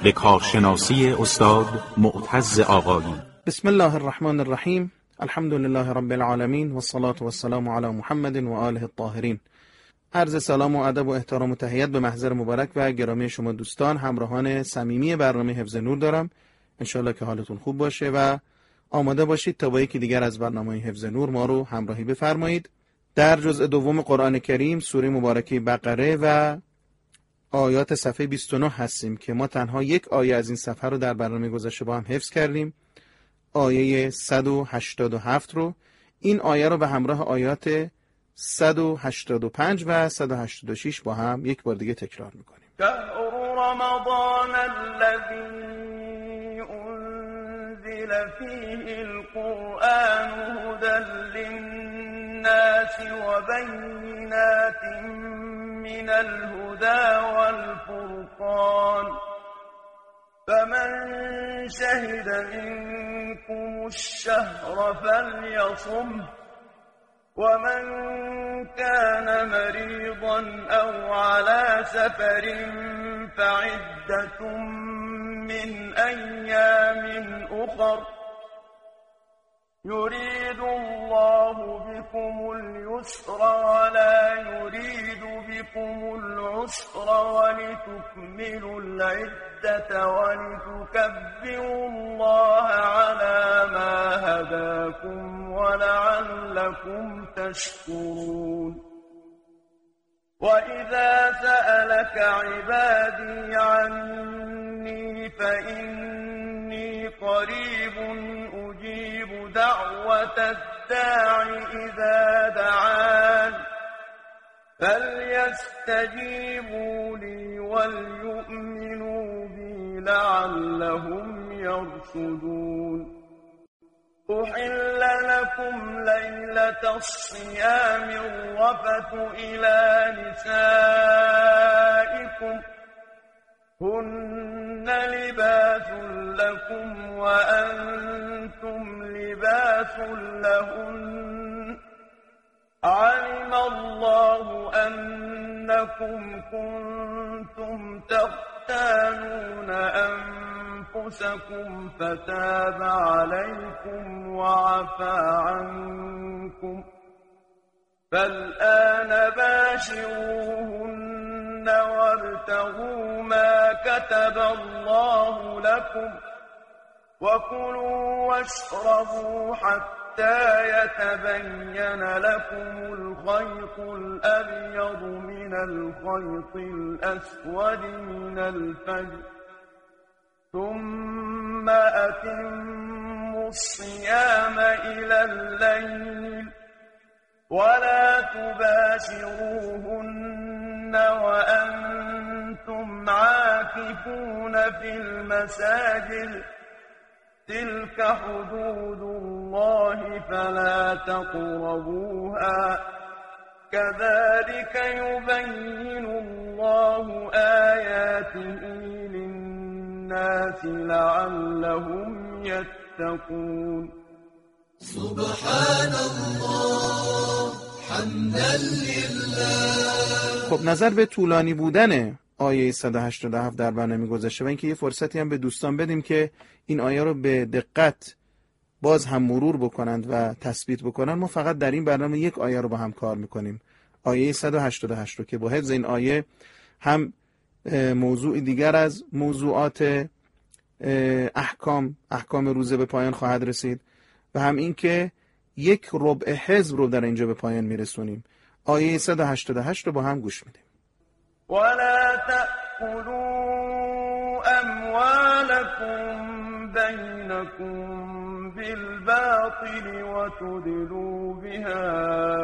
به کارشناسی استاد معتز آقایی. بسم الله الرحمن الرحیم. الحمد لله رب العالمین و الصلاة و السلام علی محمد و آله الطاهرین. عرض سلام و ادب و احترام و تحیت به محضر مبارک و گرامی شما دوستان، همراهان صمیمی برنامه حفظ نور دارم. انشالله که حالتون خوب باشه و آماده باشید تا با یکی دیگر از برنامه حفظ نور ما رو همراهی بفرمایید. در جزء دوم قرآن کریم سوره مبارکه بقره و آیات صفحه 29 هستیم که ما تنها یک آیه از این صفحه رو در برنامه گذشته با هم حفظ کردیم، آیه 187 رو. این آیه رو به همراه آیات 185 و 186 با هم یک بار دیگه تکرار میکنیم. شهر رمضان الذي انزل فيه القرآن هدى للناس وبينات من الهدى والفرقان فمن شهد منكم الشهر فليصمه ومن كان مريضا أو على سفر فعدة من أيام أخر يريد الله بكم اليسر ولا يريد بكم العسر ولتكملوا العدة ولتكبروا الله على ما هداكم ولعلكم تشكرون. وإذا سألك عبادي عني فإني قريب أجيب دعوة الداع إذا دعان فليستجيبوا لي وليؤمنوا بي لعلهم يرشدون. أحل لكم ليلة الصيام الرفث إلى نسائكم هن لباس لكم وأنتم لباس لهن علم الله أنكم كنتم تختانون أنفسكم فتاب عليكم وعفى عنكم فالآن باشروهن وابتغوا ما كتب الله لكم وكلوا واشربوا حتى يتبين لكم الخيط الأبيض من الخيط الأسود من الفجر ثم أتموا الصيام إلى الليل ولا تباشروهن وأنتم عاكفون في المساجد تلك حدود الله فلا تقربوها كذلك يبين الله آياته للناس لعلهم يتقون. سبحان الله حمدا لله. خب نظر به طولانی بودن آیه 187 در برنامه گذشته و اینکه یه فرصتی هم به دوستان بدیم که این آیه رو به دقت باز هم مرور بکنند و تثبیت بکنند، ما فقط در این برنامه یک آیه رو با هم کار میکنیم، آیه 188 رو که با حفظ این آیه هم موضوع دیگر از موضوعات احکام روزه به پایان خواهد رسید و هم این که یک ربع حزب رو در اینجا به پایان میرسونیم. آیه 188 رو با هم گوش میدیم. ولا تأكلوا أموالكم بينكم بالباطل وتدلوا بها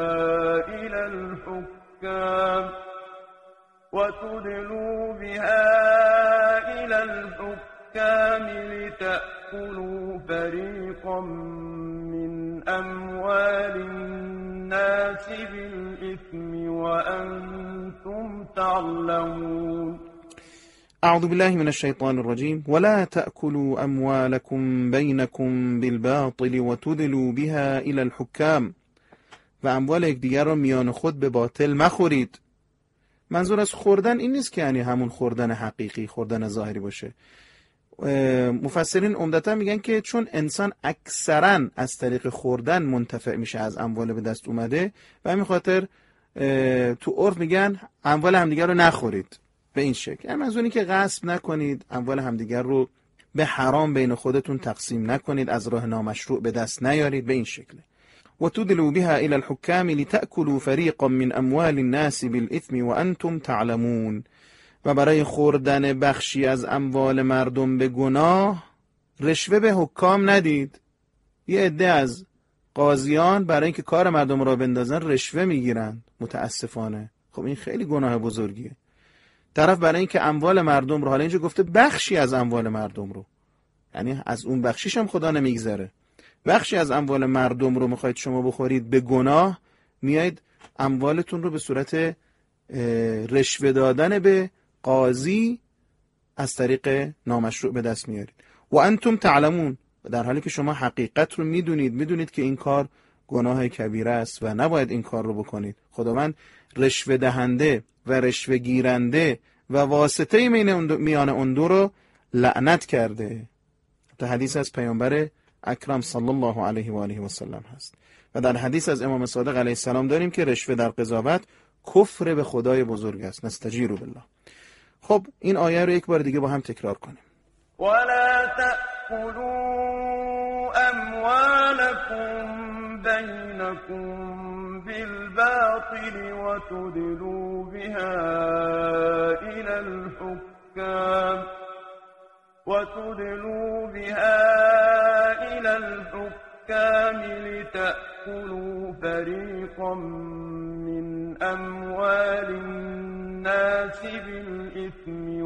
إلى الحكام لتأكلوا فريقا من أموال الناس بالإثم وأنتم تعلمون. اعوذ بالله من الشیطان الرجیم. ولا تأكلوا اموالكم بينكم بالباطل وتدلوا بها الى الحكام، و اموال یکدیگر را میان خود به باطل مخورید منظور از خوردن این نیست که یعنی همون خوردن حقیقی، خوردن ظاهری باشه. مفسرین عمدتا میگن که چون انسان اکثرا از طریق خوردن منتفع میشه از اموال به دست اومده و همین خاطر تو عرف میگن اموال همدیگر رو نخورید به این شکل. یعنی منظور اینه که غصب نکنید، اموال همدیگر رو به حرام بین خودتون تقسیم نکنید، از راه نامشروع به دست نیارید، به این شکل. و تدلوا بها الى الحكام لتأكلوا فريقا من اموال الناس بالاثم وانتم تعلمون. و برای خوردن بخشی از اموال مردم به گناه رشوه به حکام ندید. یه عده از قاضیان برای اینکه کار مردم را بندازن رشوه میگیرن، متاسفانه. خب این خیلی گناه بزرگیه. طرف برای اینکه اموال مردم رو، حالا اینجا گفته بخشی از اموال مردم رو، یعنی از اون بخشیش هم خدا نمیگذره، بخشی از اموال مردم رو میخواید شما بخورید به گناه، میایید اموالتون رو به صورت رشوه دادن به قاضی از طریق نامشروع به دست میارید. و انتم تعلمون، در حالی که شما حقیقت رو میدونید که این کار گناه کبیره است و نباید این کار رو بکنید. خداوند رشوه دهنده و رشوه گیرنده و واسطه میان اون دو رو لعنت کرده. تا حدیث از پیامبر اکرم صلی الله علیه و آله و سلم هست. و در حدیث از امام صادق علیه السلام داریم که رشوه در قضاوت کفر به خدای بزرگ است. نستجیر بالله. خب این آیه رو یک بار دیگه با هم تکرار کنیم. ولا تأكلوا أموالكم بينكم بالباطل وتدلوا بها إلى الحكام لتأكلوا فريقا من أموال الناس بالإثم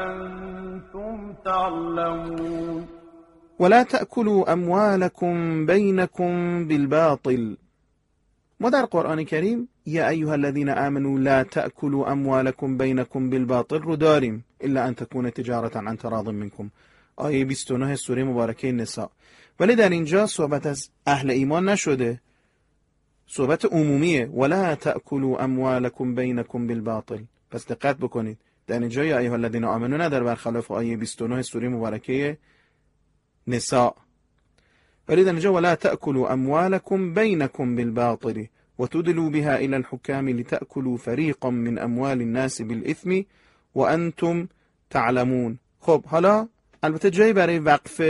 وأنتم تعلمون. ولا تأكلوا أموالكم بينكم بالباطل. ما در قرآن کریم یا ایها الذین آمنوا لا تأكلوا أموالكم بينكم بالباطل رو داریم الا ان تكون تجارة عن تراض منكم، آیه 29 سوره مبارکه نساء. ولی در اینجا صحبت از اهل ایمان نشده، صحبت عمومیه. ولا تأكلوا أموالكم بينكم بالباطل. پس دقت بکنید، در اینجا یا ایها الذین آمنوا نداره، برخلاف آیه 29 سوره مبارکه نساء. ولی در اینجا ولا تأكلوا أموالكم بينكم بالباطل وتدلوا بها إلى الحكام لتأكلوا فريقا من أموال الناس بالإثم وأنتم تعلمون. خب حالا البته جایی برای وقف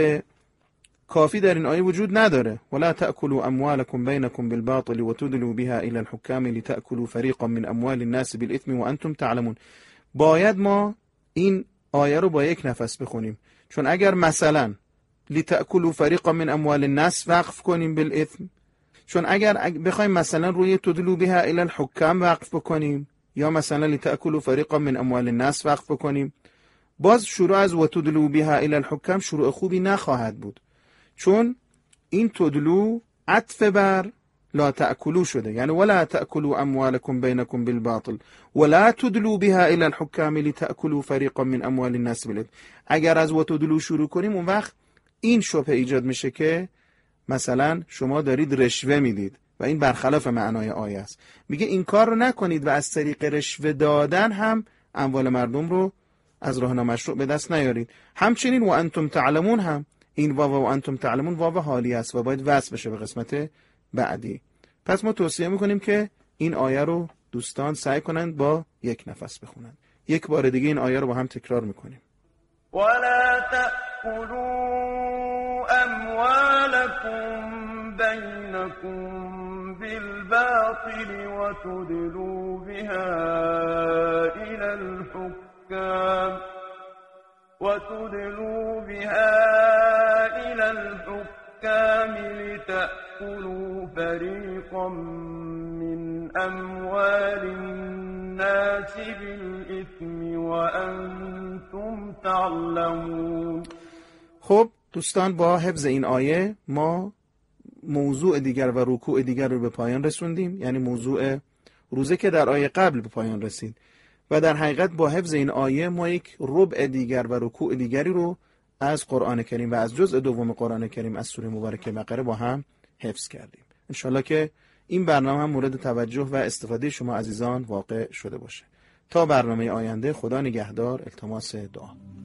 کافی در این آیه وجود نداره. ولا تأكلوا أموالكم بينكم بالباطل وتدلوا بها إلى الحكام لتأكلوا فريقا من أموال الناس بالإثم وأنتم تعلمون. باید ما این آیه رو با یک نفس بخونیم، چون اگر مثلا لتأكلوا فريقا من أموال الناس وقف کنیم بالإثم، چون اگر بخوایم مثلا روی تدلوا بها إلى الحكام وقف بکنیم یا مثلا لتأكلوا فريقا من أموال الناس وقف بکنیم، باز شروع از و تدلوا بها إلى الحكام شروع خوبی نخواهد بود، چون این تدلو عطف بر لا تأكلوا شده، یعنی ولا تأكلوا أموالكم بينكم بالباطل ولا تدلوا بها إلى الحكام لتأكلوا فريقا من أموال الناس بالإثم. اگر از و تدلو شروع کنیم اون وقت این شبهه ایجاد میشه که مثلا شما دارید رشوه میدید و این برخلاف معنای آیه است. میگه این کار رو نکنید و از طریق رشوه دادن هم اموال مردم رو از راه نامشروع به دست نیارید. همچنین و انتم تعلمون، هم این واو و انتم تعلمون واو حالی است و باید وصل بشه به قسمت بعدی. پس ما توصیه میکنیم که این آیه رو دوستان سعی کنند با یک نفس بخونند. یک بار دیگه این آیه رو با هم تکرار میکنیم. ولا تأكلوا أموالكم بينكم بالباطل وتدلوا بها إلى الحكام لتأكلوا فريقا من أموال الناس بالإثم وأنتم تعلمون. خب دوستان، با حفظ این آیه ما موضوع دیگر و رکوع دیگر رو به پایان رسوندیم، یعنی موضوع روزه که در آیه قبل به پایان رسید و در حقیقت با حفظ این آیه ما یک ربع دیگر و رکوع دیگری رو از قرآن کریم و از جزء دوم قرآن کریم از سوره مبارکه بقره با هم حفظ کردیم. انشالله که این برنامه هم مورد توجه و استفاده شما عزیزان واقع شده باشه. تا برنامه آینده، خدا نگهدار. التماس دعا.